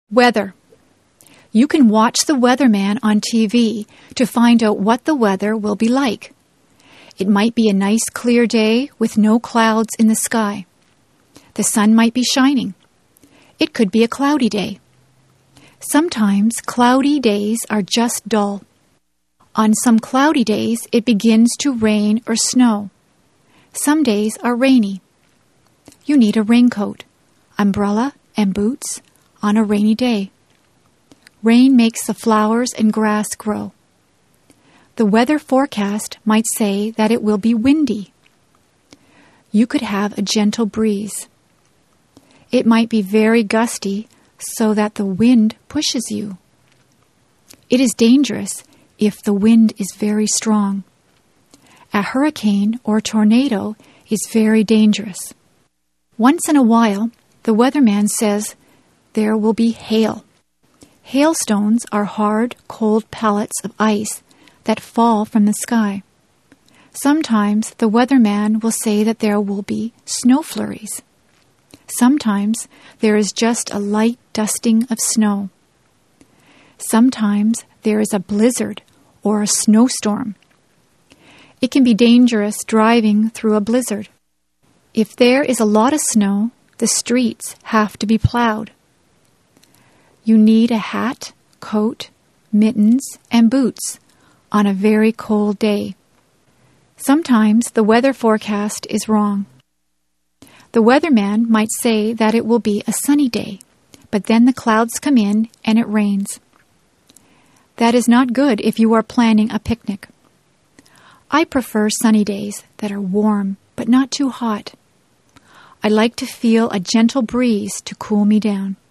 Weather. You can watch the weatherman on TV to find out what the weather will be like. It might be a nice clear day with no clouds in the sky. The sun might be shining. It could be a cloudy day. Sometimes cloudy days are just dull. On some cloudy days, it begins to rain or snow. Some days are rainy. You need a raincoat, umbrella, and boots on a rainy day. Rain makes the flowers and grass grow. The weather forecast might say that it will be windy. You could have a gentle breeze. It might be very gusty so that the wind pushes you. It is dangerous if the wind is very strong. A hurricane or tornado is very dangerous. Once in a while, the weatherman says there will be hail. Hailstones are hard, cold pellets of ice that fall from the sky. Sometimes the weatherman will say that there will be snow flurries. Sometimes there is just a light dusting of snow. Sometimes there is a blizzard or a snowstorm. It can be dangerous driving through a blizzard. If there is a lot of snow, the streets have to be plowed. You need a hat, coat, mittens, and boots on a very cold day. Sometimes the weather forecast is wrong. The weatherman might say that it will be a sunny day, but then the clouds come in and it rains. That is not good if you are planning a picnic. I prefer sunny days that are warm but not too hot. I like to feel a gentle breeze to cool me down.